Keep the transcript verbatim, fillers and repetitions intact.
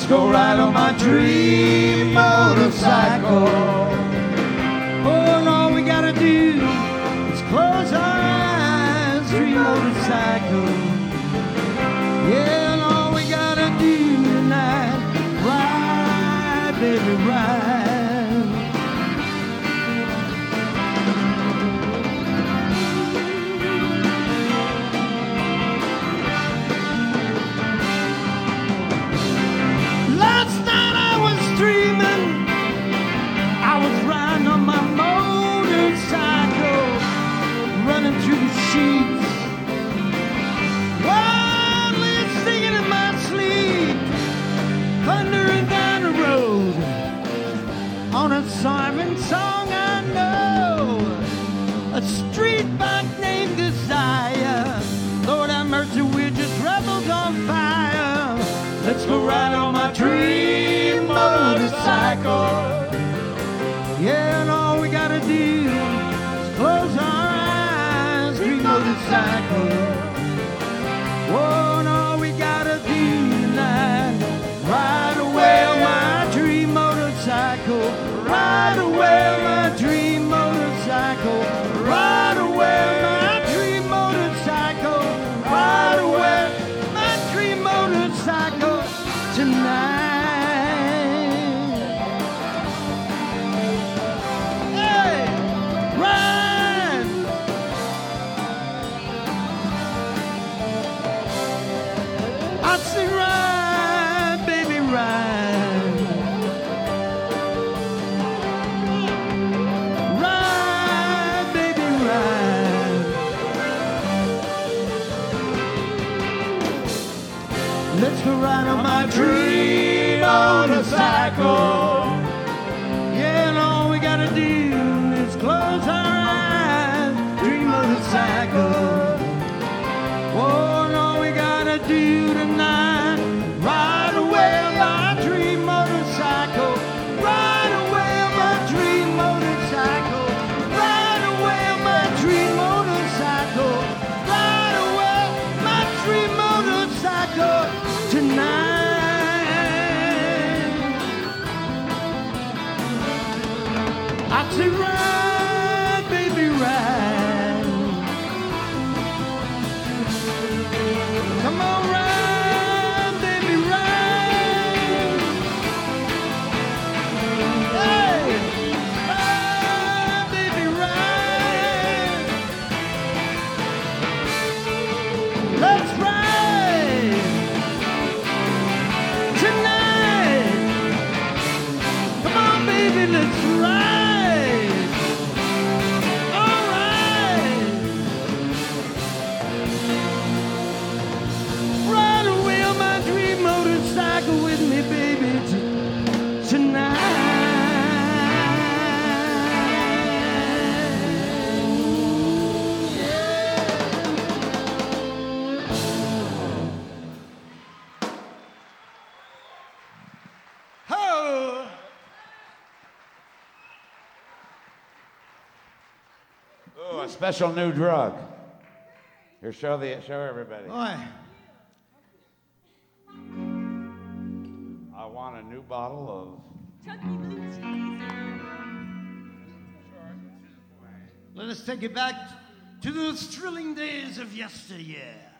Let's go ride on my dream motorcycle. Oh, and all we gotta do is close our eyes, dream motorcycle. Yeah, and all we gotta do tonight, ride, baby, ride. Through the sheets, wildly singing in my sleep, thundering down the road on a Simon song I know, a street bike named Desire. Lord have mercy, we're just rebels on fire. Let's go ride on my dream motorcycle. Yeah, and all we gotta do is close our motorcycle. Whoa, and all we gotta do tonight, ride away on my dream motorcycle. Ride away on my dream motorcycle. Ride away on my dream motorcycle. Ride away my dream motorcycle tonight. Let's go ride on my dream motorcycle. Yeah, and all we gotta do is close our eyes, dream motorcycle. Oh, and all we gotta do tonight, ride away on my dream motorcycle. Ride away on my dream motorcycle. Ride away on my dream motorcycle. Ride away my dream motorcycle tonight. I say ride, baby, ride. Come on, ride, baby, ride. Hey, ride, baby, ride. Let's ride tonight. Come on, baby, let's ride. All right. Ride away on my dream motorcycle with me, baby, t- tonight. Ho! Oh, a special new drug. Here, show the show everybody. Boy, I want a new bottle of. Chunky blue cheese. let us take it back to those thrilling days of yesteryear.